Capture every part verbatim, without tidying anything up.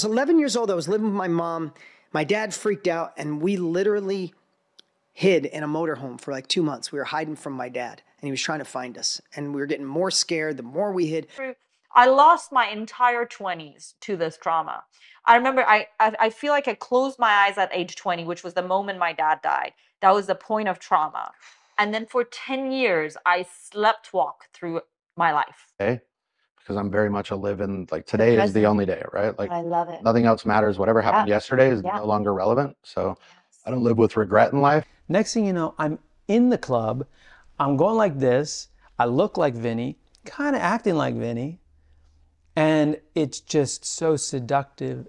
I was eleven years old. I was living with my mom. My dad freaked out, and we literally hid in a motorhome for like two months. We were hiding from my dad, and he was trying to find us. And we were getting more scared the more we hid. I lost my entire twenties to this trauma. I remember I, I I feel like I closed my eyes at age twenty, which was the moment my dad died. That was the point of trauma. And then for ten years, I slept walk through my life. Okay. Because I'm very much a live in, like, today is the only day, right? Like, I love it. nothing else matters. Whatever happened Yeah. yesterday is Yeah. no longer relevant. So Yes. I don't live with regret in life. Next thing you know, I'm in the club. I'm going like this. I look like Vinny, kind of acting like Vinny. And it's just so seductive.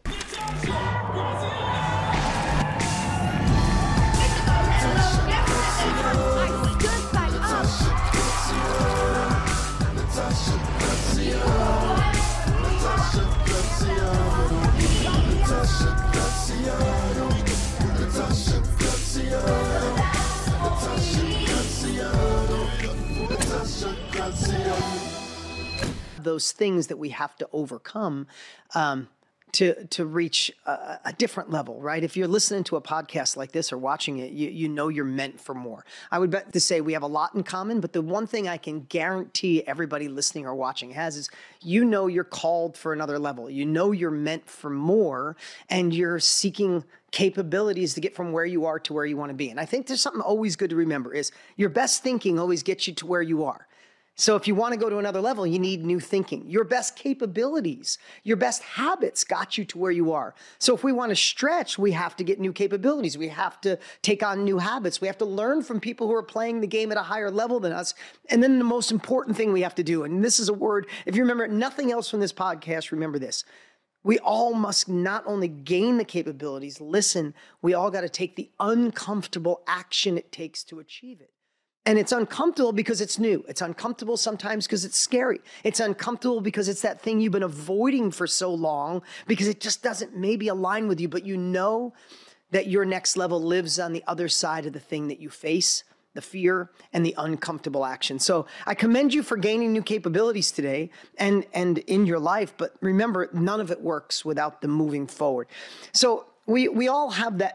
Those things that we have to overcome um, to to reach a, a different level, right? If you're listening to a podcast like this or watching it, you, you know you're meant for more. I would bet to say we have a lot in common, but the one thing I can guarantee everybody listening or watching has is you know you're called for another level. You know you're meant for more, and you're seeking capabilities to get from where you are to where you want to be. And I think there's something always good to remember is your best thinking always gets you to where you are. So if you want to go to another level, you need new thinking. Your best capabilities, your best habits got you to where you are. So if we want to stretch, we have to get new capabilities. We have to take on new habits. We have to learn from people who are playing the game at a higher level than us. And then the most important thing we have to do, and this is a word, if you remember nothing else from this podcast, remember this. We all must not only gain the capabilities, listen, we all got to take the uncomfortable action it takes to achieve it. And it's uncomfortable because it's new. It's uncomfortable sometimes because it's scary. It's uncomfortable because it's that thing you've been avoiding for so long because it just doesn't maybe align with you, but you know that your next level lives on the other side of the thing that you face, the fear and the uncomfortable action. So I commend you for gaining new capabilities today and, and in your life, but remember, none of it works without the moving forward. So we, we all have that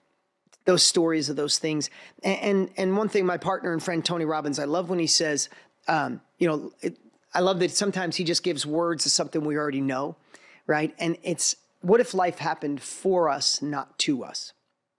those stories of those things. And, and, and one thing, my partner and friend, Tony Robbins, I love when he says, um, you know, it, I love that sometimes he just gives words to something we already know, right? And it's, what if life happened for us, not to us?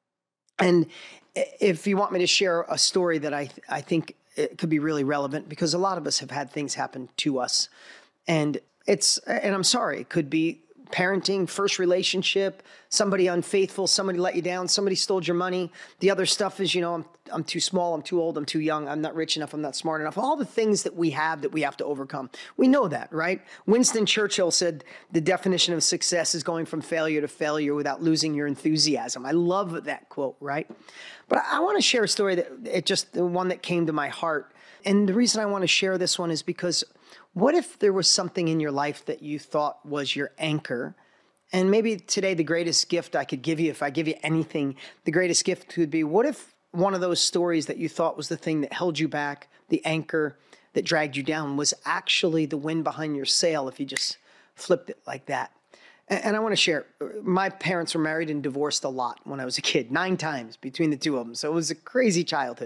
And if you want me to share a story that I, I think it could be really relevant, because a lot of us have had things happen to us. And it's, and I'm sorry, it could be parenting, first relationship, somebody unfaithful, somebody let you down, somebody stole your money. The other stuff is, you know, I'm, I'm too small, I'm too old, I'm too young, I'm not rich enough, I'm not smart enough. All the things that we have that we have to overcome. We know that, right? Winston Churchill said the definition of success is going from failure to failure without losing your enthusiasm. I love that quote, right? But I want to share a story that it just, the one that came to my heart. And the reason I want to share this one is because what if there was something in your life that you thought was your anchor? And maybe today the greatest gift I could give you, if I give you anything, the greatest gift could be, what if one of those stories that you thought was the thing that held you back, the anchor that dragged you down, was actually the wind behind your sail if you just flipped it like that? And I want to share, my parents were married and divorced a lot when I was a kid, nine times between the two of them. So it was a crazy childhood.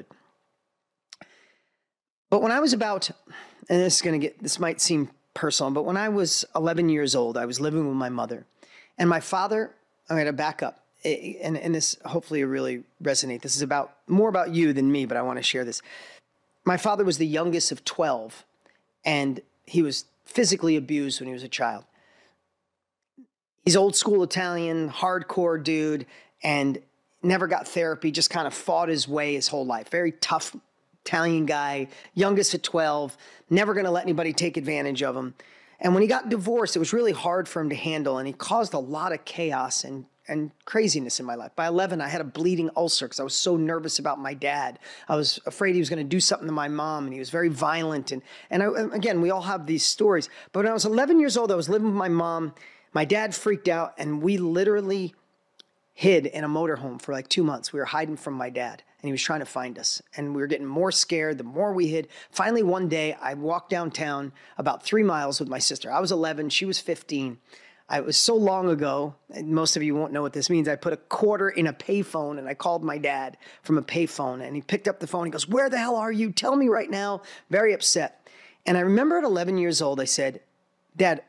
But when I was about, and this is going to get, this might seem personal, but when I was eleven years old, I was living with my mother. And my father, I'm going to back up, and, and this hopefully will really resonate. This is about more about you than me, but I want to share this. My father was the youngest of twelve, and he was physically abused when he was a child. He's old school Italian, hardcore dude, and never got therapy, just kind of fought his way his whole life. Very tough Italian guy, youngest at twelve, never going to let anybody take advantage of him. And when he got divorced, it was really hard for him to handle, and he caused a lot of chaos and, and craziness in my life. By eleven, I had a bleeding ulcer because I was so nervous about my dad. I was afraid he was going to do something to my mom, and he was very violent. And, and I, again, we all have these stories. But when I was eleven years old, I was living with my mom. My dad freaked out, and we literally hid in a motorhome for like two months. We were hiding from my dad, and he was trying to find us. And we were getting more scared the more we hid. Finally, one day, I walked downtown about three miles with my sister. I was eleven, she was fifteen. I was so long ago, and most of you won't know what this means. I put a quarter in a payphone and I called my dad from a payphone, and he picked up the phone. He goes, "Where the hell are you? Tell me right now." Very upset. And I remember at eleven years old, I said, "Dad,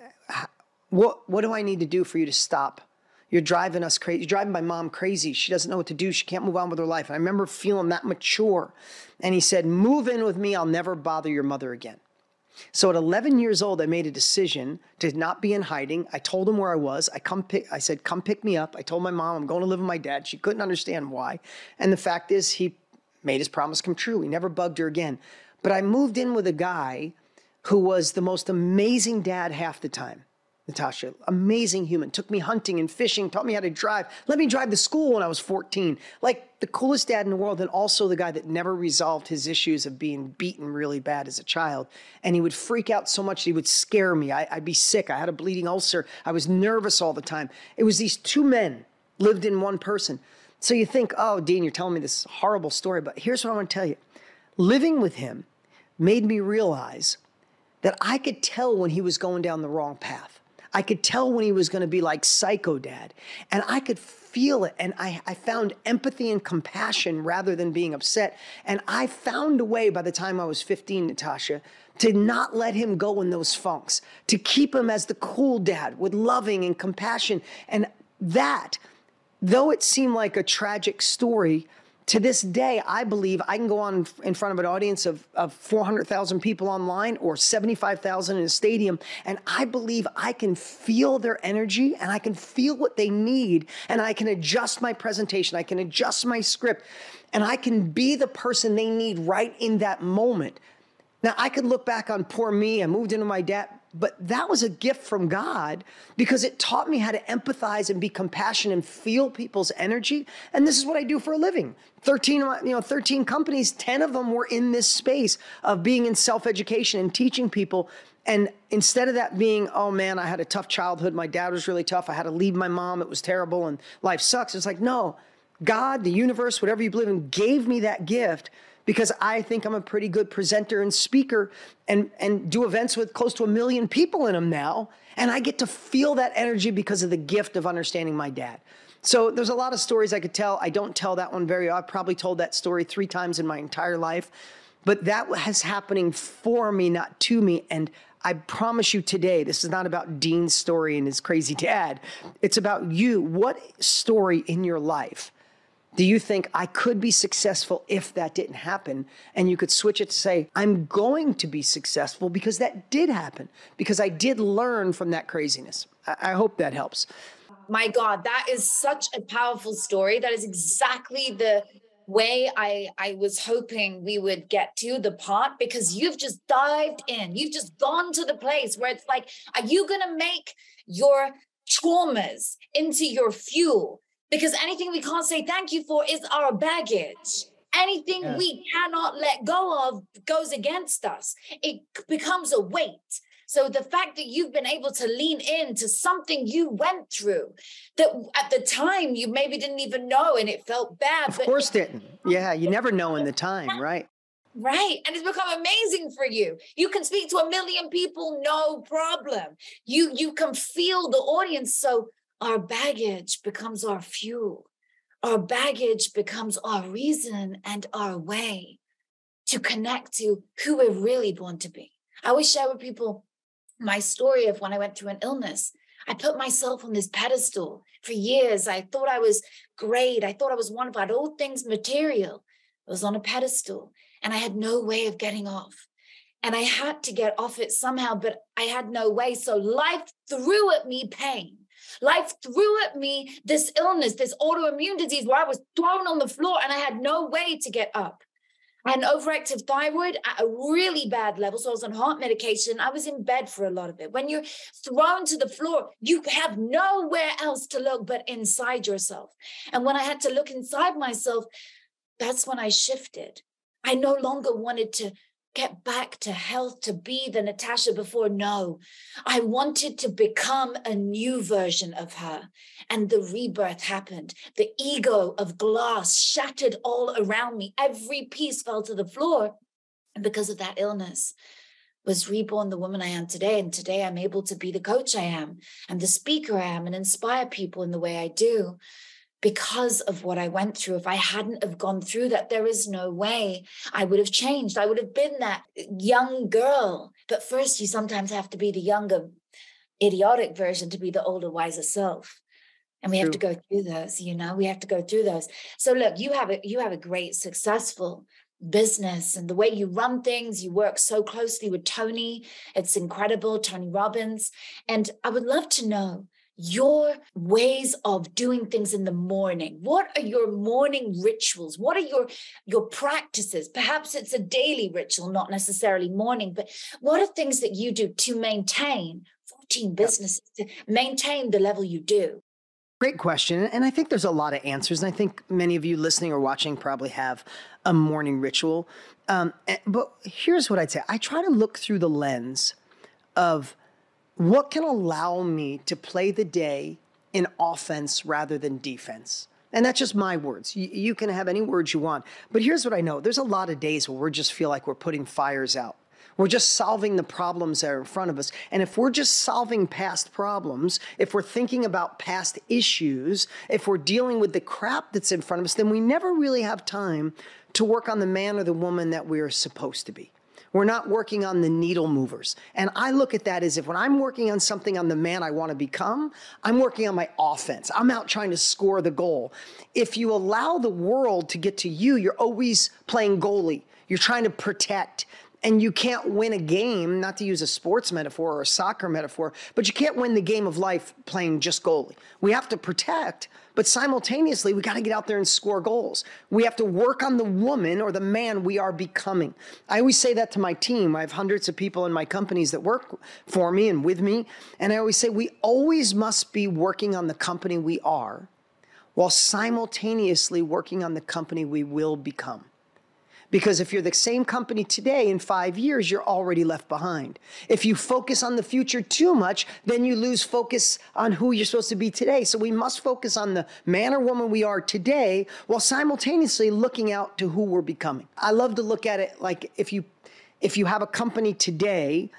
what, what do I need to do for you to stop? You're driving us crazy. You're driving my mom crazy. She doesn't know what to do. She can't move on with her life." And I remember feeling that mature. And he said, "Move in with me. I'll never bother your mother again." So at eleven years old, I made a decision to not be in hiding. I told him where I was. I come pick, I said, "Come pick me up." I told my mom I'm going to live with my dad. She couldn't understand why. And the fact is, he made his promise come true. He never bugged her again. But I moved in with a guy who was the most amazing dad half the time. Natasha, amazing human, took me hunting and fishing, taught me how to drive, let me drive to school when I was fourteen. Like the coolest dad in the world, and also the guy that never resolved his issues of being beaten really bad as a child. And he would freak out so much, he would scare me. I, I'd be sick. I had a bleeding ulcer. I was nervous all the time. It was these two men lived in one person. So you think, oh, Dean, you're telling me this horrible story, but here's what I want to tell you. Living with him made me realize that I could tell when he was going down the wrong path. I could tell when he was going to be like psycho dad, and I could feel it. And I, I found empathy and compassion rather than being upset. And I found a way by the time I was fifteen, Natasha, to not let him go in those funks, to keep him as the cool dad with loving and compassion. And that, though it seemed like a tragic story, to this day, I believe I can go on in front of an audience of, of four hundred thousand people online or seventy-five thousand in a stadium, and I believe I can feel their energy and I can feel what they need, and I can adjust my presentation, I can adjust my script, and I can be the person they need right in that moment. Now, I could look back on poor me, I moved into my dad, but that was a gift from God because it taught me how to empathize and be compassionate and feel people's energy. And this is what I do for a living. thirteen, you know, thirteen companies, ten of them were in this space of being in self-education and teaching people. And instead of that being, oh man, I had a tough childhood, my dad was really tough, I had to leave my mom, it was terrible, and life sucks. It's like, no, God, the universe, whatever you believe in, gave me that gift because I think I'm a pretty good presenter and speaker and, and do events with close to a million people in them now. And I get to feel that energy because of the gift of understanding my dad. So there's a lot of stories I could tell. I don't tell that one very often. I've probably told that story three times in my entire life. But that was happening for me, not to me. And I promise you today, this is not about Dean's story and his crazy dad. It's about you. What story in your life do you think I could be successful if that didn't happen? And you could switch it to say, I'm going to be successful because that did happen, because I did learn from that craziness. I, I hope that helps. My God, that is such a powerful story. That is exactly the way I, I was hoping we would get to the part, because you've just dived in. You've just gone to the place where it's like, are you going to make your traumas into your fuel? Because anything we can't say thank you for is our baggage. Anything yeah. we cannot let go of goes against us. It becomes a weight. So the fact that you've been able to lean into something you went through that at the time you maybe didn't even know and it felt bad. Of course didn't. Yeah, you never know in the time, right? Right. And it's become amazing for you. You can speak to a million people, no problem. You, you can feel the audience. So our baggage becomes our fuel. Our baggage becomes our reason and our way to connect to who we're really born to be. I always share with people my story of when I went through an illness. I put myself on this pedestal for years. I thought I was great. I thought I was wonderful. I had all things material. I was on a pedestal and I had no way of getting off. And I had to get off it somehow, but I had no way. So life threw at me pain. Life threw at me this illness, this autoimmune disease where I was thrown on the floor and I had no way to get up. I had an overactive thyroid at a really bad level. So I was on heart medication. I was in bed for a lot of it. When you're thrown to the floor, you have nowhere else to look but inside yourself. And when I had to look inside myself, that's when I shifted. I no longer wanted to get back to health, to be the Natasha before. No, I wanted to become a new version of her. And the rebirth happened. The ego of glass shattered all around me. Every piece fell to the floor. And because of that illness, was reborn the woman I am today. And today I'm able to be the coach I am and the speaker I am and inspire people in the way I do because of what I went through. If I hadn't have gone through that, there is no way I would have changed. I would have been that young girl. But first, you sometimes have to be the younger, idiotic version to be the older, wiser self. And we have to go through those, you know, we have to go through those. So look, you have a, you have a great, successful business, and the way you run things, you work so closely with Tony. It's incredible, Tony Robbins. And I would love to know your ways of doing things in the morning. What are your morning rituals? What are your, your practices? Perhaps it's a daily ritual, not necessarily morning, but what are things that you do to maintain fourteen businesses, to maintain the level you do? Great question. And I think there's a lot of answers. And I think many of you listening or watching probably have a morning ritual. Um, but here's what I'd say. I try to look through the lens of what can allow me to play the day in offense rather than defense. And that's just my words. You, you can have any words you want. But here's what I know. There's a lot of days where we just feel like we're putting fires out. We're just solving the problems that are in front of us. And if we're just solving past problems, if we're thinking about past issues, if we're dealing with the crap that's in front of us, then we never really have time to work on the man or the woman that we're supposed to be. We're not working on the needle movers. And I look at that as if when I'm working on something on the man I want to become, I'm working on my offense. I'm out trying to score the goal. If you allow the world to get to you, you're always playing goalie. You're trying to protect. And you can't win a game, not to use a sports metaphor or a soccer metaphor, but you can't win the game of life playing just goalie. We have to protect, but simultaneously, we got to get out there and score goals. We have to work on the woman or the man we are becoming. I always say that to my team. I have hundreds of people in my companies that work for me and with me. And I always say we always must be working on the company we are while simultaneously working on the company we will become. Because if you're the same company today, in five years, you're already left behind. If you focus on the future too much, then you lose focus on who you're supposed to be today. So we must focus on the man or woman we are today while simultaneously looking out to who we're becoming. I love to look at it like if you, if you have a company today,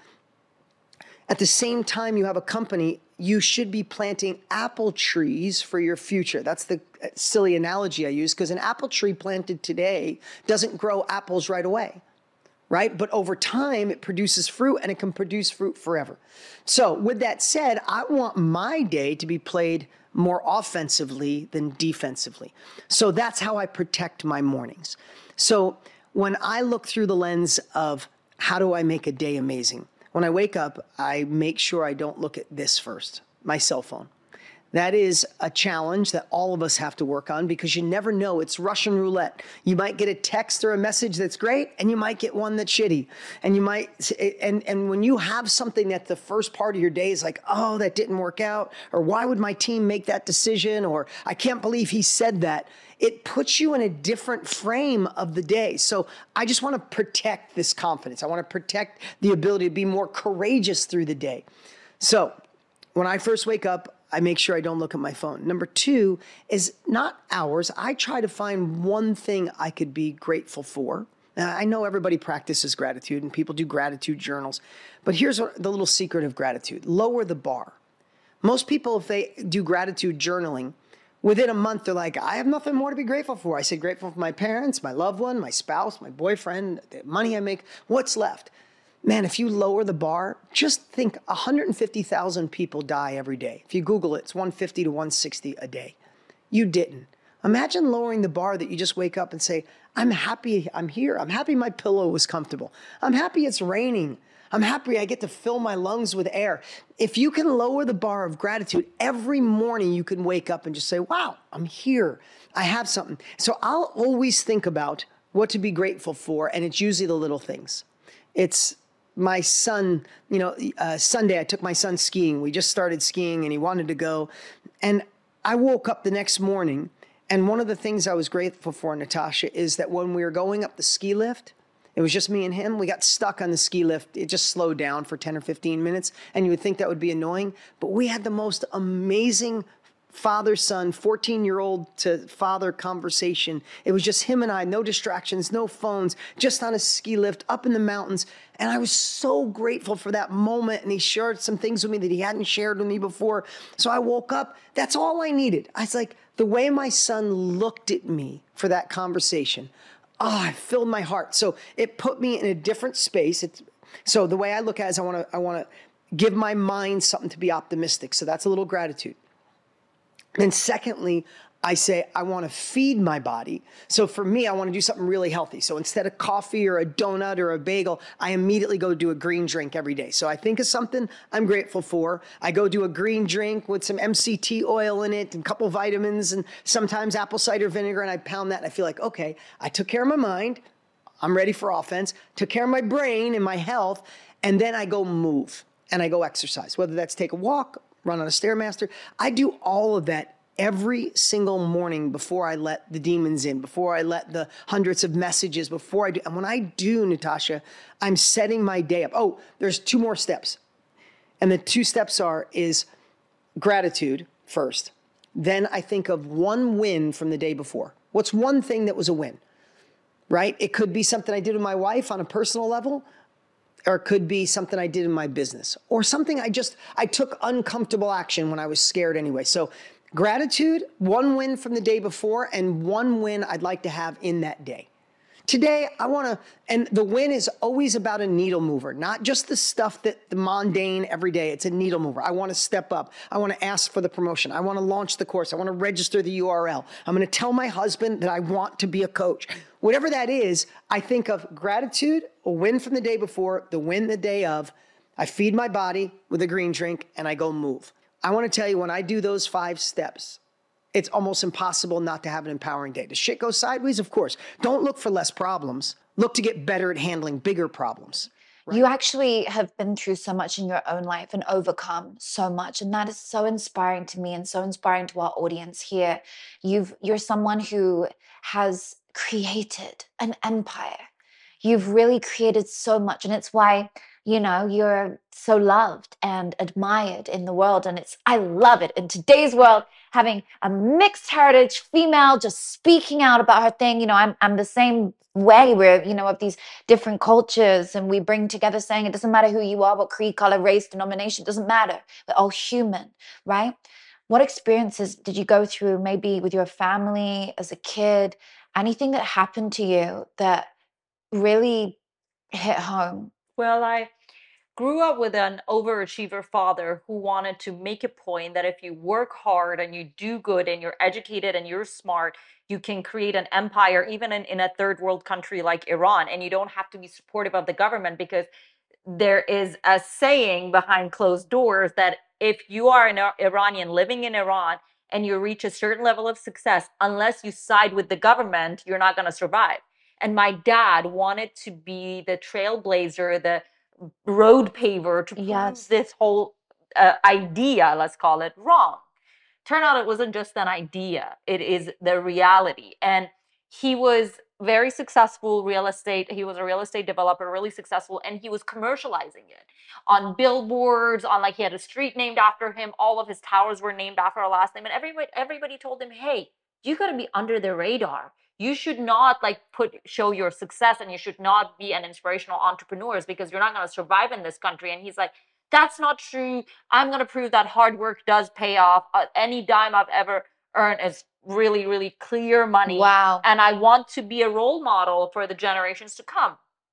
at the same time you have a company, you should be planting apple trees for your future. That's the silly analogy I use, because an apple tree planted today doesn't grow apples right away, right? But over time, it produces fruit, and it can produce fruit forever. So with that said, I want my day to be played more offensively than defensively. So that's how I protect my mornings. So when I look through the lens of how do I make a day amazing, when I wake up, I make sure I don't look at this first, my cell phone. That is a challenge that all of us have to work on because you never know. It's Russian roulette. You might get a text or a message that's great, and you might get one that's shitty. And you might, and, and when you have something that the first part of your day is like, oh, that didn't work out, or why would my team make that decision, or I can't believe he said that, it puts you in a different frame of the day. So I just want to protect this confidence. I want to protect the ability to be more courageous through the day. So when I first wake up, I make sure I don't look at my phone. Number two is not hours. I try to find one thing I could be grateful for. Now, I know everybody practices gratitude and people do gratitude journals, but here's what, the little secret of gratitude. Lower the bar. Most people, if they do gratitude journaling, within a month, they're like, I have nothing more to be grateful for. I said grateful for my parents, my loved one, my spouse, my boyfriend, the money I make. What's left? Man, if you lower the bar, just think one hundred fifty thousand people die every day. If you Google it, it's one fifty to one sixty a day. You didn't. Imagine lowering the bar that you just wake up and say, I'm happy I'm here. I'm happy my pillow was comfortable. I'm happy it's raining. I'm happy I get to fill my lungs with air. If you can lower the bar of gratitude, every morning you can wake up and just say, wow, I'm here. I have something. So I'll always think about what to be grateful for, and it's usually the little things. It's my son, you know, uh, Sunday I took my son skiing. We just started skiing and he wanted to go. And I woke up the next morning, and one of the things I was grateful for, Natasha, is that when we were going up the ski lift, it was just me and him. We got stuck on the ski lift. It just slowed down for ten or fifteen minutes. And you would think that would be annoying, but we had the most amazing father-son, fourteen-year-old to father conversation. It was just him and I, no distractions, no phones, just on a ski lift up in the mountains. And I was so grateful for that moment. And he shared some things with me that he hadn't shared with me before. So I woke up. That's all I needed. I was like, the way my son looked at me for that conversation, oh, it filled my heart. So it put me in a different space. It's, so the way I look at it is I want to I want to give my mind something to be optimistic. So that's a little gratitude. And secondly, I say, I want to feed my body. So for me, I want to do something really healthy. So instead of coffee or a donut or a bagel, I immediately go do a green drink every day. So I think of something I'm grateful for. I go do a green drink with some M C T oil in it and a couple vitamins and sometimes apple cider vinegar. And I pound that and I feel like, okay, I took care of my mind. I'm ready for offense. Took care of my brain and my health. And then I go move and I go exercise, whether that's take a walk, run on a Stairmaster. I do all of that every single morning before I let the demons in, before I let the hundreds of messages, before I do. And when I do, Natasha, I'm setting my day up. Oh, there's two more steps. And the two steps are, is gratitude first. Then I think of one win from the day before. What's one thing that was a win, right? It could be something I did with my wife on a personal level, or it could be something I did in my business, or something I just, I took uncomfortable action when I was scared anyway. So gratitude, one win from the day before, and one win I'd like to have in that day. Today, I want to, and the win is always about a needle mover, not just the stuff that the mundane every day. It's a needle mover. I want to step up. I want to ask for the promotion. I want to launch the course. I want to register the U R L. I'm going to tell my husband that I want to be a coach. Whatever that is, I think of gratitude, a win from the day before, the win the day of. I feed my body with a green drink and I go move. I want to tell you, when I do those five steps, it's almost impossible not to have an empowering day. Does shit go sideways? Of course. Don't look for less problems. Look to get better at handling bigger problems. Right? You actually have been through so much in your own life and overcome so much. And that is so inspiring to me and so inspiring to our audience here. You've, you're someone who has created an empire. You've really created so much. And it's why, you know, you're so loved and admired in the world. And it's, I love it. In today's world, having a mixed heritage female just speaking out about her thing, you know, I'm, I'm the same way. We're, you know, of these different cultures, and we bring together saying it doesn't matter who you are, what creed, color, race, denomination, doesn't matter. We're all human, right? What experiences did you go through, maybe with your family as a kid? Anything that happened to you that really hit home? Well, I grew up with an overachiever father who wanted to make a point that if you work hard and you do good and you're educated and you're smart, you can create an empire even in, in a third world country like Iran. And you don't have to be supportive of the government, because there is a saying behind closed doors that if you are an Iranian living in Iran and you reach a certain level of success, unless you side with the government, you're not going to survive. And my dad wanted to be the trailblazer, the road paver to prove yes. this whole uh, idea, let's call it, wrong. Turned out it wasn't just an idea. It is the reality. And he was very successful real estate. He was a real estate developer, really successful, and he was commercializing it on billboards, on like he had a street named after him. All of his towers were named after a last name. And everybody, everybody told him, hey, you got to be under the radar. You should not like put show your success, and you should not be an inspirational entrepreneur, because you're not going to survive in this country. And he's like, that's not true. I'm going to prove that hard work does pay off. Uh, any dime I've ever earned is really, really clear money. Wow. And I want to be a role model for the generations to come.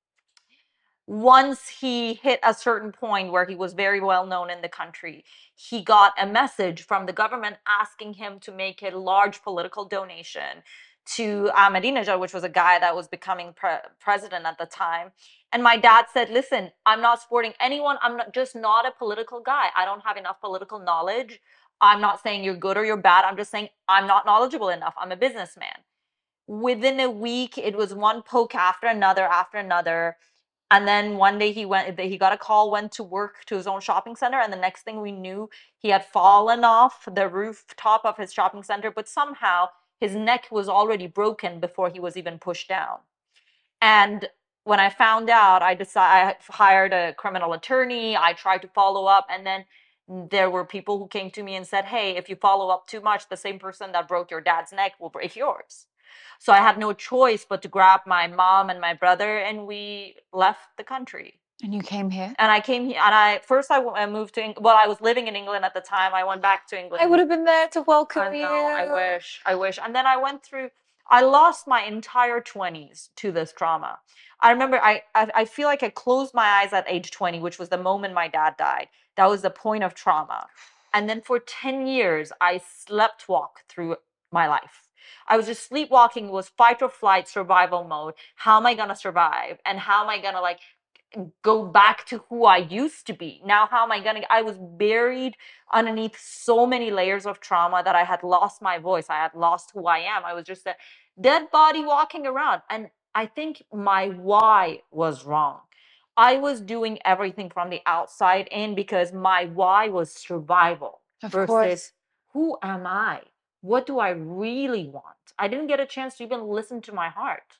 Once he hit a certain point where he was very well known in the country, he got a message from the government asking him to make a large political donation to Ahmadinejad, which was a guy that was becoming pre president at the time. And my dad said, listen, I'm not supporting anyone. I'm not, just not a political guy. I don't have enough political knowledge. I'm not saying you're good or you're bad. I'm just saying I'm not knowledgeable enough. I'm a businessman. Within a week, it was one poke after another, after another. And then one day he went, he got a call, went to work to his own shopping center. And the next thing we knew, he had fallen off the rooftop of his shopping center, but somehow his neck was already broken before he was even pushed down. And when I found out, I decided, I hired a criminal attorney. I tried to follow up. And then there were people who came to me and said, hey, if you follow up too much, the same person that broke your dad's neck will break yours. So I had no choice but to grab my mom and my brother, and we left the country. And you came here? And I came here, and I first I, I moved to England. Well, I was living in England at the time. I went back to England. I would have been there to welcome I know, you. I wish, I wish. And then I went through, I lost my entire twenties to this trauma. I remember I, I, I feel like I closed my eyes at age twenty, which was the moment my dad died. That was the point of trauma. And then for ten years, I slept walk through my life. I was just sleepwalking. It was fight or flight survival mode. How am I going to survive? And how am I going to like go back to who I used to be? Now, how am I going to, I was buried underneath so many layers of trauma that I had lost my voice. I had lost who I am. I was just a dead body walking around. And I think my why was wrong. I was doing everything from the outside in because my why was survival Of versus course. who am I? What do I really want? I didn't get a chance to even listen to my heart.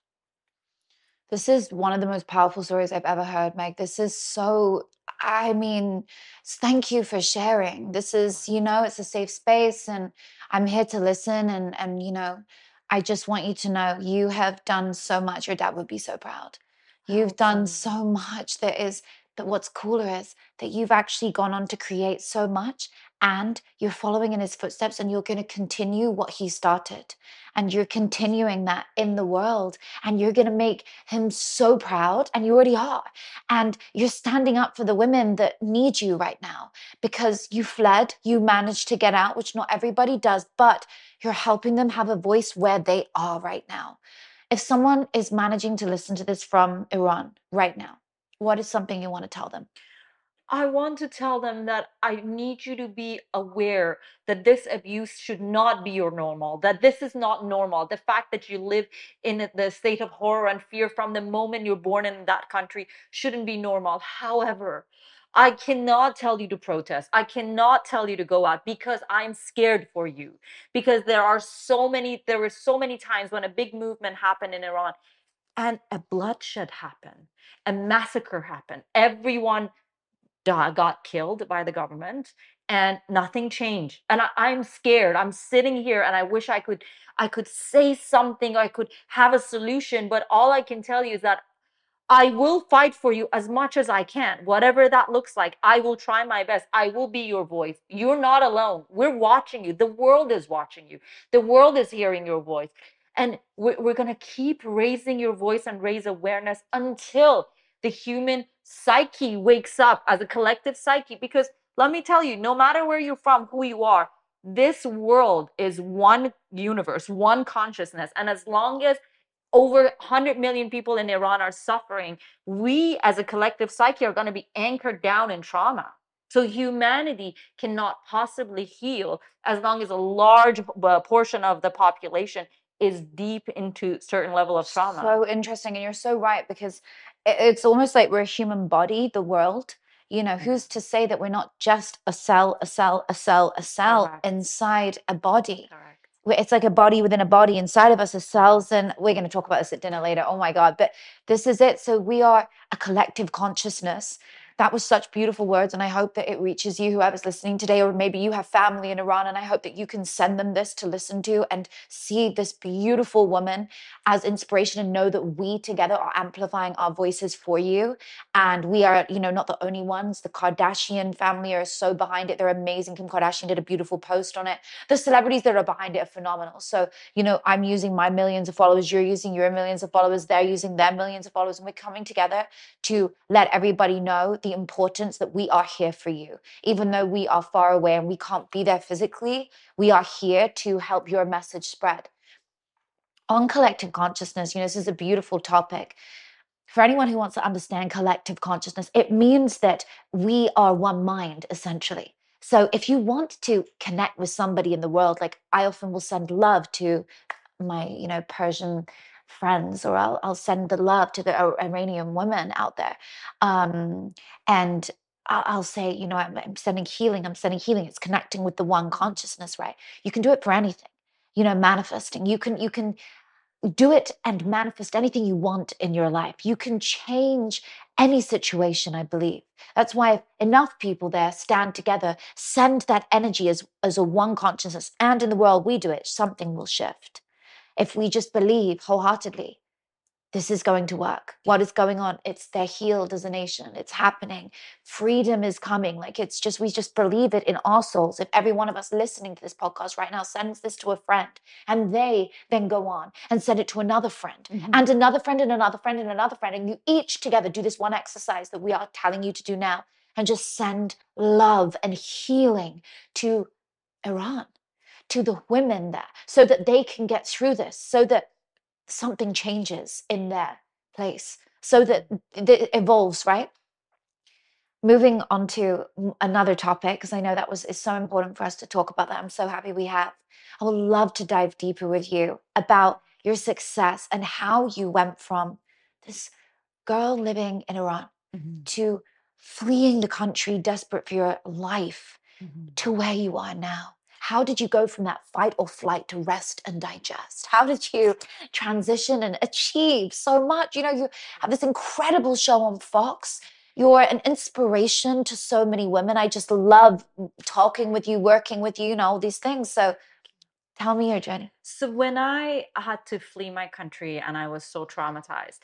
This is one of the most powerful stories I've ever heard, Meg. This is so, I mean, s- thank you for sharing. This is, you know, it's a safe space and I'm here to listen. And, and, you know, I just want you to know you have done so much. Your dad would be so proud. You've Oh, done God. so much. There is, but what's cooler is that you've actually gone on to create so much and you're following in his footsteps and you're going to continue what he started. And you're continuing that in the world and you're going to make him so proud, and you already are. And you're standing up for the women that need you right now because you fled, you managed to get out, which not everybody does, but you're helping them have a voice where they are right now. If someone is managing to listen to this from Iran right now, what is something you want to tell them? I want to tell them that I need you to be aware that this abuse should not be your normal, that this is not normal. The fact that you live in the state of horror and fear from the moment you're born in that country shouldn't be normal. However, I cannot tell you to protest. I cannot tell you to go out because I'm scared for you. Because there are so many, there were so many times when a big movement happened in Iran and a bloodshed happened, a massacre happened. Everyone got killed by the government and nothing changed. And I, I'm scared. I'm sitting here and I wish I could I could say something, I could have a solution, but all I can tell you is that I will fight for you as much as I can. Whatever that looks like, I will try my best. I will be your voice. You're not alone. We're watching you. The world is watching you. The world is hearing your voice. And we're, we're going to keep raising your voice and raise awareness until the human psyche wakes up as a collective psyche. Because let me tell you, no matter where you're from, who you are, this world is one universe, one consciousness. And as long as over one hundred million people in Iran are suffering, we as a collective psyche are going to be anchored down in trauma. So humanity cannot possibly heal as long as a large uh, portion of the population is deep into certain level of trauma. So interesting. And you're so right, because it- it's almost like we're a human body, the world. You know, who's to say that we're not just a cell, a cell, a cell, a cell Correct. inside a body? Correct. Where It's like a body within a body. Inside of us are cells, and we're going to talk about this at dinner later. Oh my God. But this is it. So we are a collective consciousness. That was such beautiful words. And I hope that it reaches you, whoever's listening today, or maybe you have family in Iran. And I hope that you can send them this to listen to and see this beautiful woman as inspiration and know that we together are amplifying our voices for you. And we are, you know, not the only ones. The Kardashian family are so behind it. They're amazing. Kim Kardashian did a beautiful post on it. The celebrities that are behind it are phenomenal. So, you know, I'm using my millions of followers. You're using your millions of followers. They're using their millions of followers. And we're coming together to let everybody know the importance that we are here for you. Even though we are far away and we can't be there physically, we are here to help your message spread. On collective consciousness, you know, this is a beautiful topic. For anyone who wants to understand collective consciousness, it means that we are one mind, essentially. So if you want to connect with somebody in the world, like I often will send love to my, you know, Persian friends, or I'll, I'll send the love to the Iranian women out there. Um, and I'll, I'll say, you know, I'm, I'm sending healing, I'm sending healing. It's connecting with the one consciousness, right? You can do it for anything, you know, manifesting. You can, you can, do it and manifest anything you want in your life. You can change any situation, I believe. That's why if enough people there stand together, send that energy as, as a one consciousness, and in the world we do it, something will shift. If we just believe wholeheartedly, this is going to work. What is going on? It's they're healed as a nation. It's happening. Freedom is coming. Like it's just, we just believe it in our souls. If every one of us listening to this podcast right now sends this to a friend, and they then go on and send it to another friend, Mhm. and another friend, and another friend, and another friend, and you each together do this one exercise that we are telling you to do now, and just send love and healing to Iran, to the women there, so that they can get through this, so that something changes in their place, so that it evolves, right? Moving on to m- another topic, because I know that was is so important for us to talk about that. I'm so happy we have. I would love to dive deeper with you about your success and how you went from this girl living in Iran Mhm. to fleeing the country, desperate for your life, Mhm. to where you are now. How did you go from that fight or flight to rest and digest? How did you transition and achieve so much? You know, you have this incredible show on Fox. You're an inspiration to so many women. I just love talking with you, working with you, you know, all these things. So tell me your journey. So when I had to flee my country and I was so traumatized,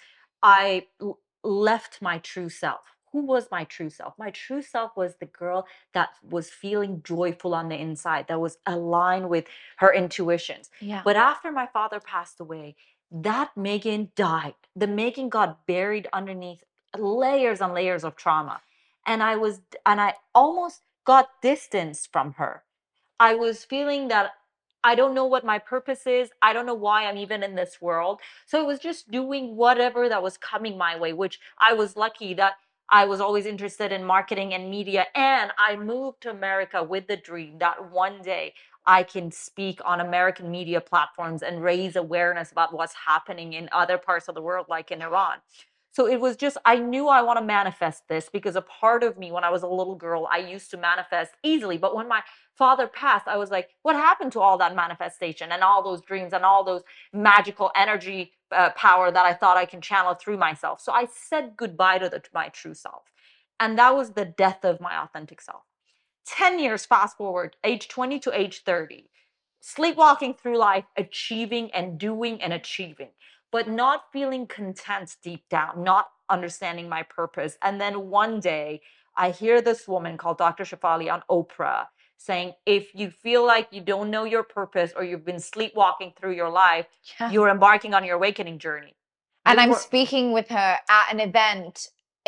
I l- left my true self. Who was my true self? My true self was the girl that was feeling joyful on the inside, that was aligned with her intuitions. Yeah. But after my father passed away, that Megan died. The Megan got buried underneath layers and layers of trauma. And I was, and I almost got distanced from her. I was feeling that I don't know what my purpose is. I don't know why I'm even in this world. So it was just doing whatever that was coming my way, which I was lucky that I was always interested in marketing and media. And I moved to America with the dream that one day I can speak on American media platforms and raise awareness about what's happening in other parts of the world, like in Iran. So it was just, I knew I want to manifest this because a part of me, when I was a little girl, I used to manifest easily. But when my father passed, I was like, what happened to all that manifestation and all those dreams and all those magical energy uh, power that I thought I can channel through myself? So I said goodbye to, the, to my true self. And that was the death of my authentic self. ten years fast forward, age twenty to age thirty, sleepwalking through life, achieving and doing and achieving, but not feeling content deep down, not understanding my purpose. And then one day I hear this woman called Doctor Shefali on Oprah saying, if you feel like you don't know your purpose or you've been sleepwalking through your life, Yeah. you're embarking on your awakening journey. And I'm Before- speaking with her at an event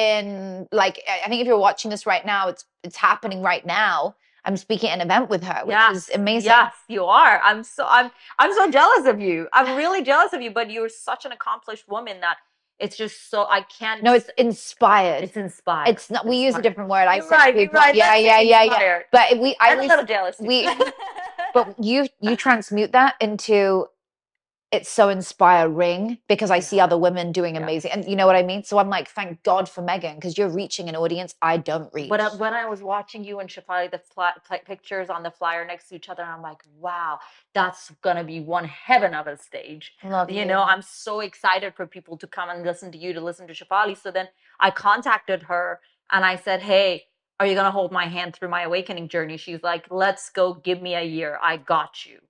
in, like, I I think if you're watching this right now, it's it's happening right now. I'm speaking at an event with her, which Yes, is amazing. Yes, you are. I'm so I'm I'm so jealous of you. I'm really jealous of you, but you're such an accomplished woman that it's just so I can't. No, it's inspired. It's inspired. It's not. We use a Inspired. different word. I You're say right. You're people. right. Yeah, Let's yeah, say yeah, yeah. inspired. But we, I And a was, little jealous. we, but you, you transmute that into. It's so inspiring because I see Yeah. other women doing Yeah. amazing, and you know what I mean. So I'm like, thank God for Megan, because you're reaching an audience I don't reach. But uh, when I was watching you and Shefali, the fly, pl- pictures on the flyer next to each other, I'm like, wow, that's gonna be one heaven of a stage. Love You you. know, I'm so excited for people to come and listen to you, to listen to Shefali. So then I contacted her and I said, hey, are you gonna hold my hand through my awakening journey? She's like, let's go. Give me a year. I got you.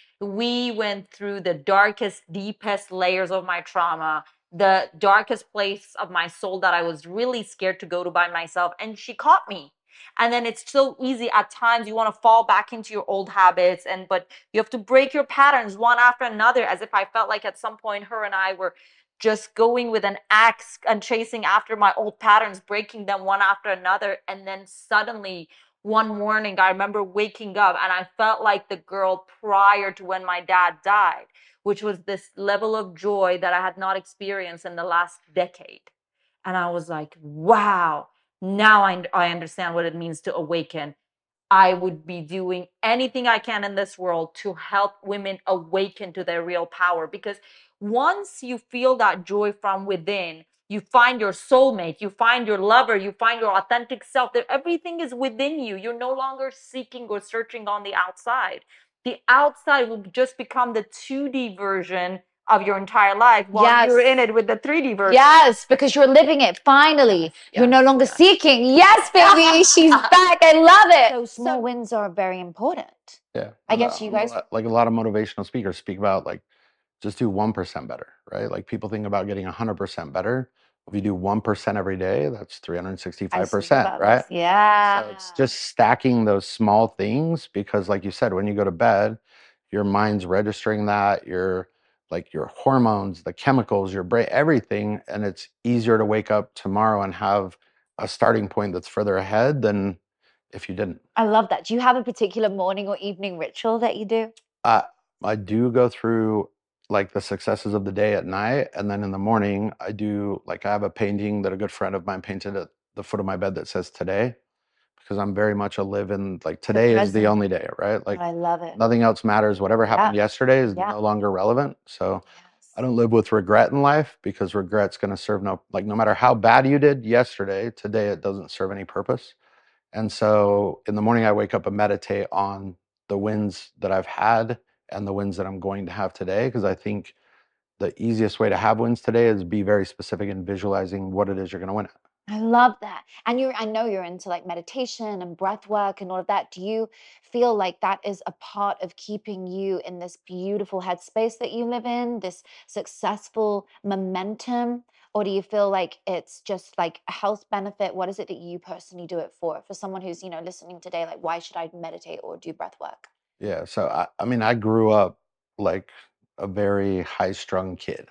We went through the darkest, deepest layers of my trauma, the darkest place of my soul that I was really scared to go to by myself. And she caught me. And then it's so easy at times you want to fall back into your old habits, and but you have to break your patterns one after another, as if I felt like at some point her and I were just going with an axe and chasing after my old patterns, breaking them one after another. And then suddenly one morning, I remember waking up and I felt like the girl prior to when my dad died, which was this level of joy that I had not experienced in the last decade. And I was like, wow, now I, I understand what it means to awaken. I would be doing anything I can in this world to help women awaken to their real power. Because once you feel that joy from within, you find your soulmate, you find your lover, you find your authentic self, that everything is within you. You're no longer seeking or searching on the outside. The outside will just become the two D version of your entire life while you're Yes. in it with the three D version. Yes, because you're living it finally. You're no yes, longer yes. seeking. Yes, baby, she's back. I love it. So small wins are very important. Yeah. I And, guess uh, you a guys. lot- like a lot of motivational speakers speak about like just do one percent better, right? Like people think about getting one hundred percent better. If you do one percent every day, that's three hundred I was sixty-five thinking percent, about right? this. Yeah. So it's just stacking those small things because, like you said, when you go to bed, your mind's registering that, your like your hormones, the chemicals, your brain, everything, and it's easier to wake up tomorrow and have a starting point that's further ahead than if you didn't. I love that. Do you have a particular morning or evening ritual that you do? Uh, I do go through like the successes of the day at night, and then in the morning, I do like I have a painting that a good friend of mine painted at the foot of my bed that says today, because I'm very much a live in like today is the present. only day, right? Like I love it. nothing else matters. Whatever happened Yeah. yesterday is Yeah. no longer relevant. So Yes. I don't live with regret in life because regret's going to serve no, like no matter how bad you did yesterday, today it doesn't serve any purpose. And so in the morning, I wake up and meditate on the wins that I've had and the wins that I'm going to have today. Because I think the easiest way to have wins today is be very specific in visualizing what it is you're going to win at. I love that. And you're, I know you're into like meditation and breath work and all of that. Do you feel like that is a part of keeping you in this beautiful headspace that you live in, this successful momentum? Or do you feel like it's just like a health benefit? What is it that you personally do it for? For someone who's, you know, listening today, like, why should I meditate or do breath work? Yeah. So, I, I mean, I grew up like a very high strung kid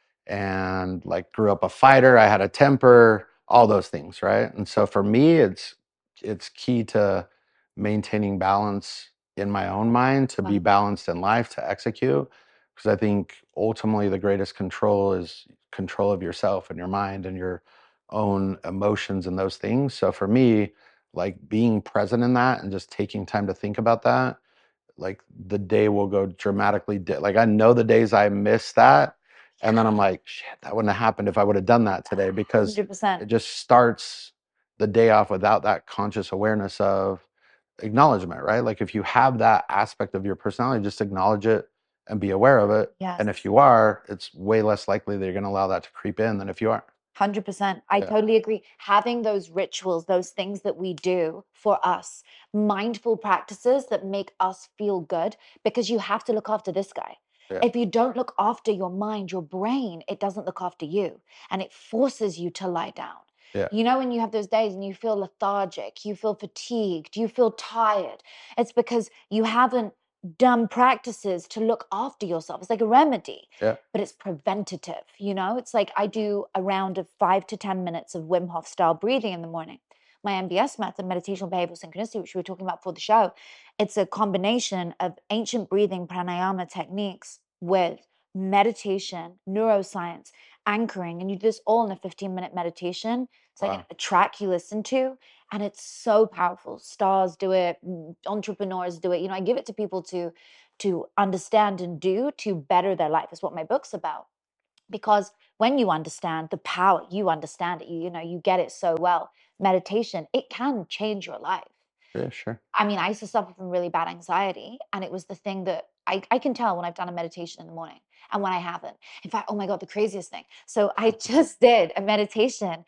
and like grew up a fighter. I had a temper, all those things, right? And so for me, it's it's key to maintaining balance in my own mind, to be Wow. balanced in life, to execute. Because I think ultimately the greatest control is control of yourself and your mind and your own emotions and those things. So for me, like being present in that and just taking time to think about that, like the day will go dramatically di- like I know the days I miss that, and then I'm like, shit, that wouldn't have happened if I would have done that today, because one hundred percent. it just starts the day off without that conscious awareness of acknowledgement, right? Like if you have that aspect of your personality, just acknowledge it and be aware of it. And if Yes. you are, it's way less likely that you're going to allow that to creep in than if you aren't. one hundred percent. I Yeah. totally agree. Having those rituals, those things that we do for us, mindful practices that make us feel good, because you have to look after this guy. Yeah. If you don't look after your mind, your brain, it doesn't look after you and it forces you to lie down. Yeah. You know, when you have those days and you feel lethargic, you feel fatigued, you feel tired, it's because you haven't done practices to look after yourself. It's like a remedy, Yeah. but it's preventative. You know, it's like I do a round of five to ten minutes of Wim Hof style breathing in the morning. My M B S method, meditation behavioral synchronicity, which we were talking about for the show, it's a combination of ancient breathing pranayama techniques with meditation, neuroscience, anchoring, and you do this all in a fifteen minute meditation. It's like Wow. a track you listen to, and it's so powerful. Stars do it, mm, entrepreneurs do it. You know, I give it to people to to understand and do to better their life. Is what my book's about. Because when you understand the power, you understand it. You, you know, you get it so well. Meditation, it can change your life. Yeah, sure. I mean, I used to suffer from really bad anxiety, and it was the thing that I, I can tell when I've done a meditation in the morning and when I haven't. In fact, oh my God, the craziest thing. So I just did a meditation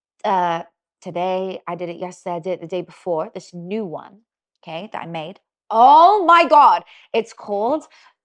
uh, today. I did it yesterday. I did it the day before, this new one, okay, that I made. Oh my God. It's called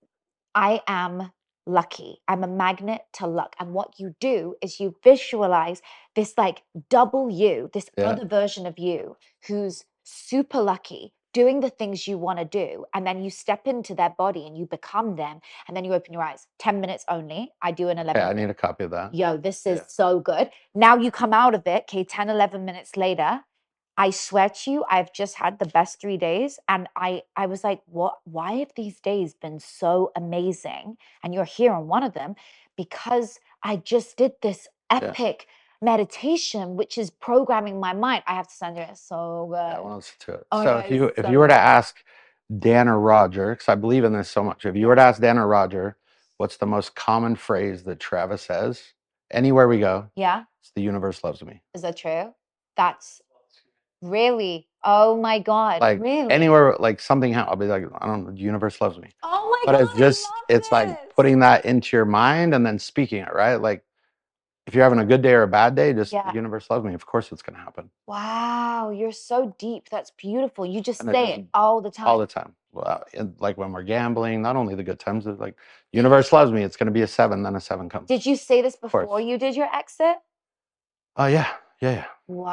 I Am Lucky. I'm a magnet to luck. And what you do is you visualize this like double you, this Yeah. other version of you who's super lucky, doing the things you want to do. And then you step into their body and you become them. And then you open your eyes. ten minutes only. I do an eleven. Okay, I need a copy of that. Yo, this is Yeah. so good. Now you come out of it, okay, ten, eleven minutes later. I swear to you, I've just had the best three days. And I, I was like, what, why have these days been so amazing? And you're here on one of them, because I just did this epic meditation, which is programming my mind. I have to send you it. So good. Yeah, I want to listen to it. Oh, so yeah, if you it's if so you were to good. ask Dan or Roger, because I believe in this so much, if you were to ask Dan or Roger, what's the most common phrase that Travis says anywhere we go? Yeah. It's the universe loves me. Is that true? That's really, oh my God. Like really? anywhere, like something, ha- I'll be like, I don't know, the universe loves me. Oh but it's God, I just, love it's like this. putting that into your mind and then speaking it, right? Like if you're having a good day or a bad day, just Yeah. the universe loves me. Of course it's going to happen. Wow, you're so deep. That's beautiful. You just And it say just- it all the time. All the time. Well, and like when we're gambling, not only the good times, it's like universe loves me. It's going to be a seven, then a seven comes. Did you say this course. before you did your exit? Oh yeah, yeah, yeah.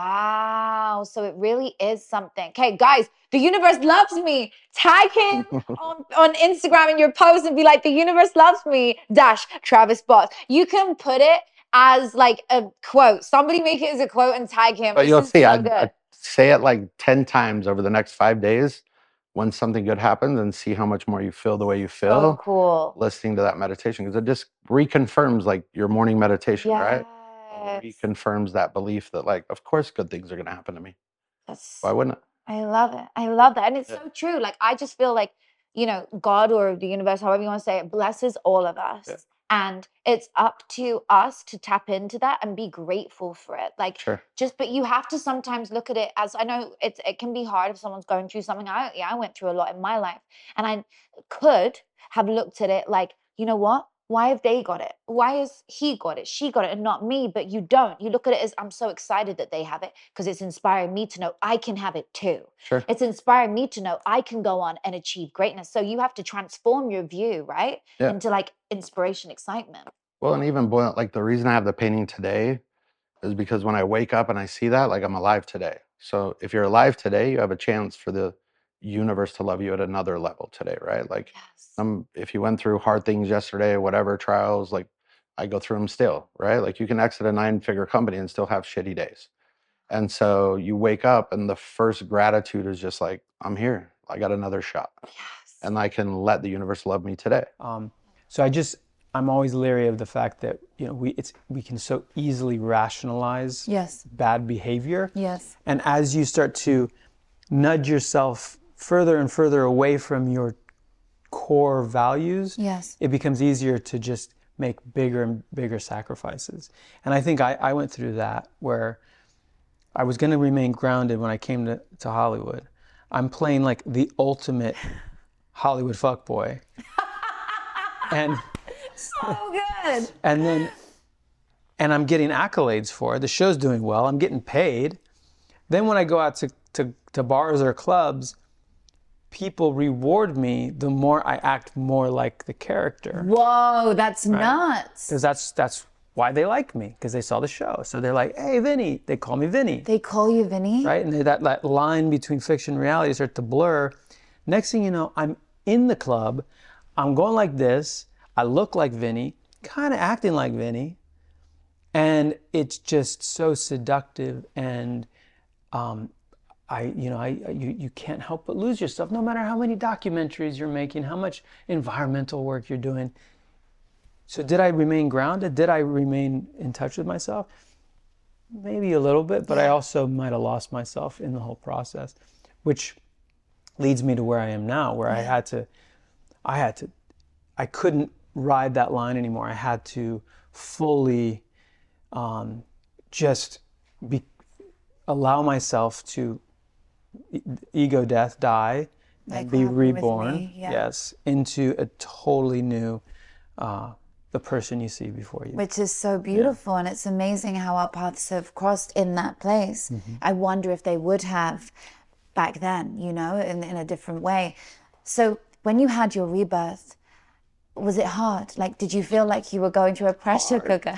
Wow. So it really is something. Okay, guys, the universe loves me. Tag him on, on Instagram in your post and be like, the universe loves me, dash Travis Boss. You can put it as like a quote. Somebody make it as a quote and tag him. But This you'll is see, so I, good. I say it like ten times over the next five days when something good happens and see how much more you feel the way you So feel cool. listening to that meditation, because it just reconfirms like your morning meditation, right? Yes. Reconfirms that belief that like, of course, good things are going to happen to me. That's Why wouldn't it? I love it. I love that. And it's Yeah. so true. Like, I just feel like, you know, God or the universe, however you want to say it, blesses all of us. Yeah. And it's up to us to tap into that and be grateful for it. Like, Sure. just, but you have to sometimes look at it as, I know it's, it can be hard if someone's going through something. I, yeah, I went through a lot in my life. And I could have looked at it like, you know what? Why have they got it? Why has he got it? She got it and not me, but you don't. You look at it as, I'm so excited that they have it because it's inspiring me to know I can have it too. Sure. It's inspiring me to know I can go on and achieve greatness. So you have to transform your view, right? Yeah. Into like inspiration, excitement. Well, and even boil, like the reason I have the painting today is because when I wake up and I see that, like I'm alive today. So if you're alive today, you have a chance for the universe to love you at another level today, right? Like Yes. um, if you went through hard things yesterday, whatever trials, like I go through them still, right? Like you can exit a nine figure company and still have shitty days. And so you wake up and the first gratitude is just like, I'm here. I got another shot. Yes. And I can let the universe love me today. Um, so I just, I'm always leery of the fact that, you know, we, it's, we can so easily rationalize Yes. bad behavior. Yes. And as you start to nudge yourself further and further away from your core values, Yes. it becomes easier to just make bigger and bigger sacrifices. And I think I, I went through that where I was going to remain grounded when I came to, to Hollywood. I'm playing like the ultimate Hollywood fuckboy. and So good. and then and I'm getting accolades for it. The show's doing well. I'm getting paid. Then when I go out to, to, to bars or clubs, people reward me the more I act more like the character. Whoa, that's nuts. Because that's that's why they like me, because they saw the show. So they're like, hey, Vinny. They call me Vinny. They call you Vinny? Right? And they, that, that line between fiction and reality starts to blur. Next thing you know, I'm in the club. I'm going like this. I look like Vinny, kind of acting like Vinny. And it's just so seductive. And um, I, you know, I, you, you can't help but lose yourself, no matter how many documentaries you're making, how much environmental work you're doing. So did I remain grounded? Did I remain in touch with myself? Maybe a little bit, but I also might have lost myself in the whole process, which leads me to where I am now, where I had to, I had to, I couldn't ride that line anymore. I had to fully um, just be, allow myself to e- ego death, die, Like and be what happened with reborn, me, yeah. yes, into a totally new, uh, the person you see before you. Which is so beautiful, and it's amazing how our paths have crossed in that place. Mm-hmm. I wonder if they would have back then, you know, in, in a different way. So when you had your rebirth, was it hard? Like, did you feel like you were going through a pressure cooker?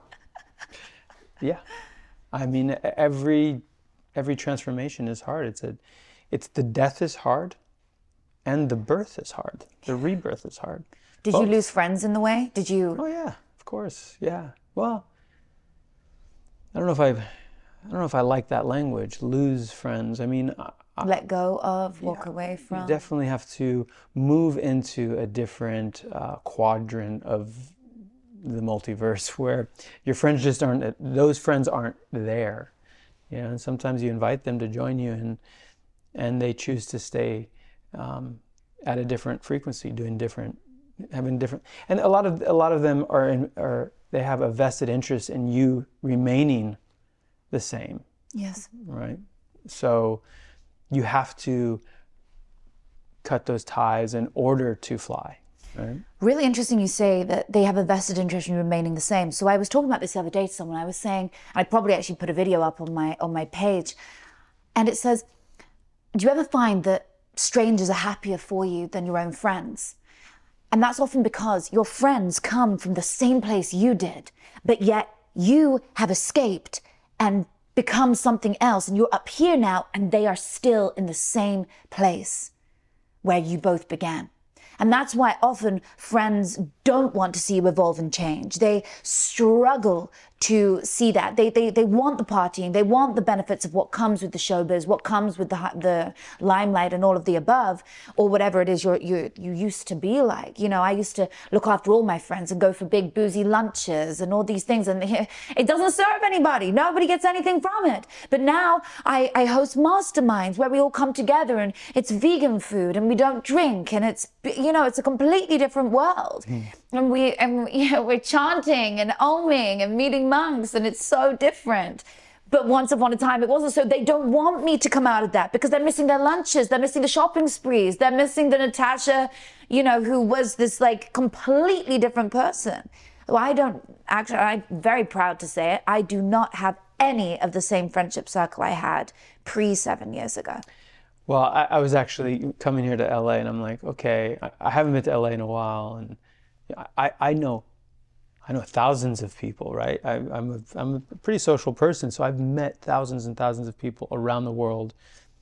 Yeah, I mean, e- every every transformation is hard. It's a, it's the death is hard, and the birth is hard. The rebirth is hard. Did Both. you lose friends in the way? Did you? Oh yeah, of course. Yeah. Well, I don't know if I, I don't know if I like that language. Lose friends. I mean, I, I Let go of, walk away from? you definitely have to move into a different uh, quadrant of the multiverse where your friends just aren't. Those friends aren't there. You know, and sometimes you invite them to join you, and and they choose to stay um, at a different frequency, doing different. Having different, and a lot of a lot of them are in, are they have a vested interest in you remaining the same, Yes. right? So you have to cut those ties in order to fly. Right. Really interesting you say that they have a vested interest in remaining the same. So I was talking about this the other day to someone. I was saying, I probably actually put a video up on my on my page, and it says, do you ever find that strangers are happier for you than your own friends? And that's often because your friends come from the same place you did, but yet you have escaped and become something else, and you're up here now, and they are still in the same place where you both began. And that's why often friends don't want to see you evolve and change. They struggle to see that. They, they, they want the partying. They want the benefits of what comes with the showbiz, what comes with the, the limelight and all of the above, or whatever it is you're, you you used to be like. You know, I used to look after all my friends and go for big boozy lunches and all these things. And it doesn't serve anybody. Nobody gets anything from it. But now I, I host masterminds where we all come together, and it's vegan food and we don't drink, and it's, you know, it's a completely different world. Mm. And we, and you know, we're chanting and oming and meeting monks, and it's so different. But once upon a time, it wasn't. So they don't want me to come out of that because they're missing their lunches, they're missing the shopping sprees, they're missing the Natasha, you know, who was this like completely different person. Well, I don't actually, I'm very proud to say it, I do not have any of the same friendship circle I had pre seven years ago. Well, I, I was actually coming here to L A, and I'm like, okay, I, I haven't been to L A in a while, and I, I know, I know thousands of people, right? I, I'm a, I'm a pretty social person, so I've met thousands and thousands of people around the world,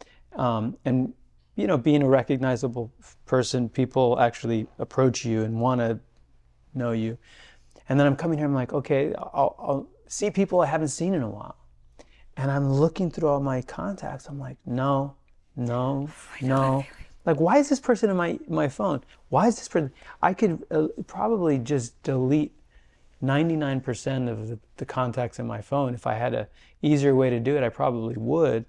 um, and you know, being a recognizable person, people actually approach you and want to know you. And then I'm coming here, I'm like, okay, I'll, I'll see people I haven't seen in a while, and I'm looking through all my contacts. I'm like, no. No, no. Like, why is this person in my, my phone? Why is this person? I could uh, probably just delete ninety-nine percent of the, the contacts in my phone. If I had a easier way to do it, I probably would.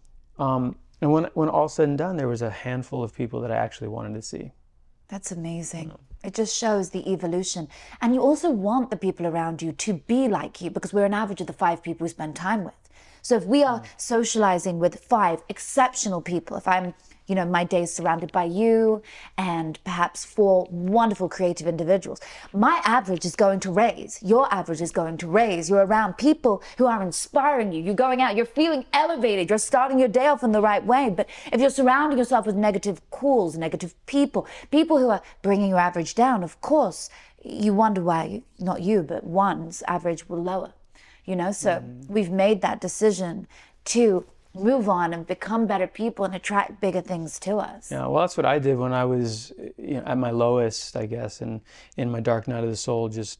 Um, and when, when all said and done, there was a handful of people that I actually wanted to see. That's amazing. You know. It just shows the evolution. And you also want the people around you to be like you, because we're an average of the five people we spend time with. So if we are socializing with five exceptional people, if I'm, you know, my day is surrounded by you and perhaps four wonderful creative individuals, my average is going to raise. Your average is going to raise. You're around people who are inspiring you. You're going out, you're feeling elevated. You're starting your day off in the right way. But if you're surrounding yourself with negative calls, negative people, people who are bringing your average down, of course, you wonder why, not you, but one's average will lower. You know, so mm. we've made that decision to move on and become better people and attract bigger things to us. Yeah, well, that's what I did when I was, you know, at my lowest, I guess, and in my dark night of the soul, just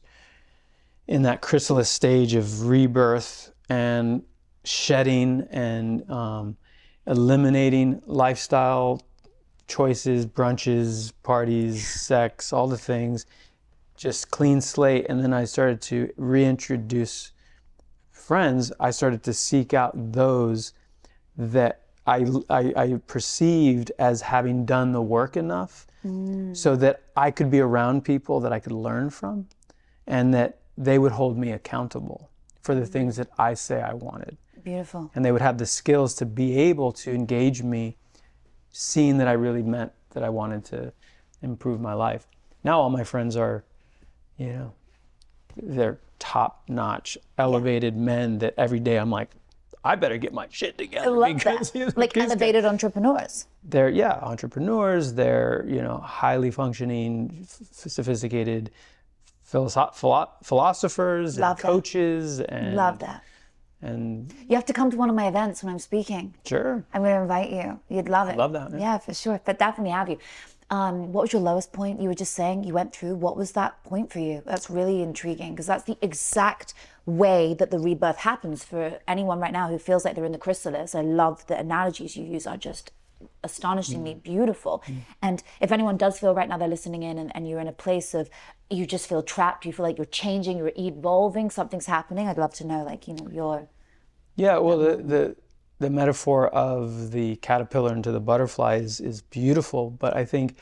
in that chrysalis stage of rebirth and shedding and um, eliminating lifestyle choices, brunches, parties, sex, all the things, just clean slate. And then I started to reintroduce friends. I started to seek out those that I, I, I perceived as having done the work enough mm. so that I could be around people that I could learn from, and that they would hold me accountable for the things that I say I wanted. Beautiful. And they would have the skills to be able to engage me, seeing that I really meant that I wanted to improve my life. Now all my friends are, you know, they're top-notch, elevated yeah. men that every day I'm like, I better get my shit together. I love because, that. You know, like elevated guys. Entrepreneurs. They're, yeah, entrepreneurs. They're, you know, highly functioning, f- sophisticated philosoph- philo- philosophers love and coaches. That. And love that. And you have to come to one of my events when I'm speaking. Sure. I'm going to invite you. You'd love it. I love that. Yeah. yeah, for sure. But definitely have you. Um, what was your lowest point? You were just saying you went through. What was that point for you? That's really intriguing, because that's the exact way that the rebirth happens for anyone right now who feels like they're in the chrysalis. I love the analogies you use, are just astonishingly mm. beautiful. Mm. And if anyone does feel right now they're listening in and, and you're in a place of, you just feel trapped, you feel like you're changing, you're evolving, something's happening, I'd love to know, like, you know, your... Yeah, well, the... the The metaphor of the caterpillar into the butterfly is, is beautiful, but I think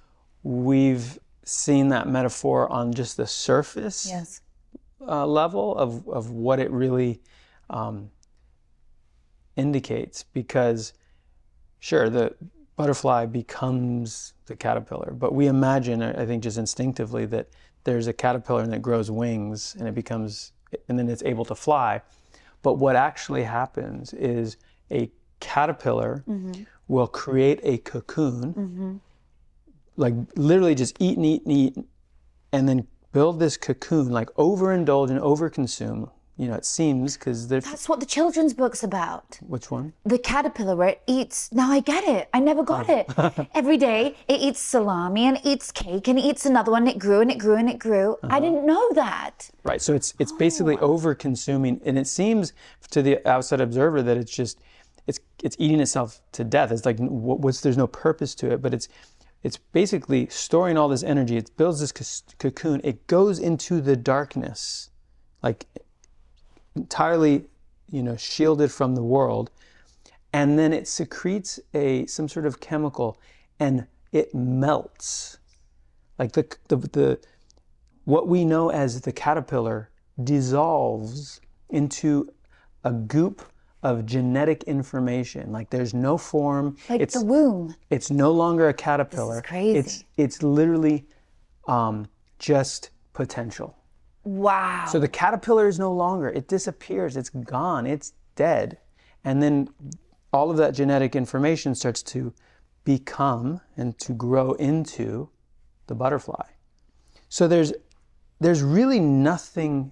we've seen that metaphor on just the surface yes. uh, level of, of what it really um, indicates. Because, sure, the butterfly becomes the caterpillar. But we imagine, I think just instinctively, that there's a caterpillar and it grows wings and it becomes, and then it's able to fly. But what actually happens is a caterpillar mm-hmm. will create a cocoon, mm-hmm. like literally just eat and eat and eat, and then build this cocoon, like overindulge and overconsume. You know, it seems, because that's what the children's book's about. Which one? The caterpillar, where it eats. Now I get it. I never got oh. it. Every day it eats salami and eats cake and eats another one. It grew and it grew and it grew. Uh-huh. I didn't know that. Right. So it's it's oh. basically over-consuming, and it seems to the outside observer that it's just it's it's eating itself to death. It's like what's there's no purpose to it, but it's it's basically storing all this energy. It builds this cocoon. It goes into the darkness, like entirely, you know, shielded from the world, and then it secretes a some sort of chemical, and it melts. Like the the, the what we know as the caterpillar dissolves into a goop of genetic information. Like there's no form. Like it's, the womb. It's no longer a caterpillar. This is crazy. It's it's literally um, just potential. Wow. So the caterpillar is no longer, it disappears, it's gone, it's dead. And then all of that genetic information starts to become and to grow into the butterfly. So there's there's really nothing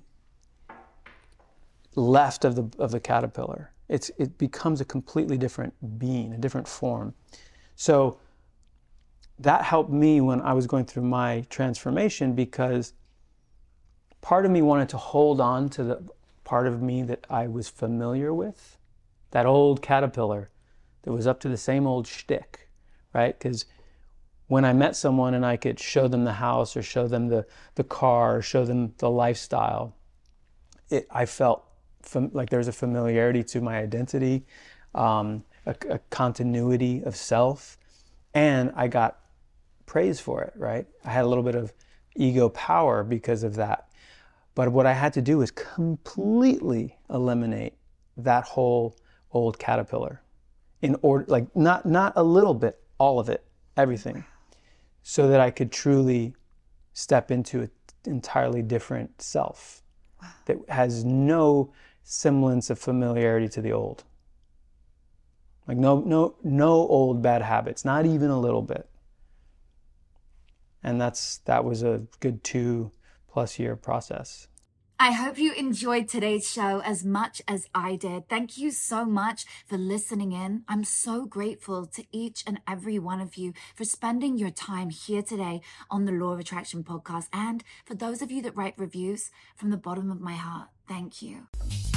left of the of the caterpillar. It's it becomes a completely different being, a different form. So that helped me when I was going through my transformation, because part of me wanted to hold on to the part of me that I was familiar with, that old caterpillar that was up to the same old shtick, right? Because when I met someone and I could show them the house or show them the, the car or show them the lifestyle, it, I felt fam- like there was a familiarity to my identity, um, a, a continuity of self, and I got praise for it, right? I had a little bit of ego power because of that. But what I had to do is completely eliminate that whole old caterpillar, in order, like not not a little bit, all of it, everything, so that I could truly step into an entirely different self wow. that has no semblance of familiarity to the old. Like no no no old bad habits, not even a little bit. And that's that was a good two plus year process. I hope you enjoyed today's show as much as I did. Thank you so much for listening in. I'm so grateful to each and every one of you for spending your time here today on the Law of Attraction podcast. And for those of you that write reviews, from the bottom of my heart, thank you.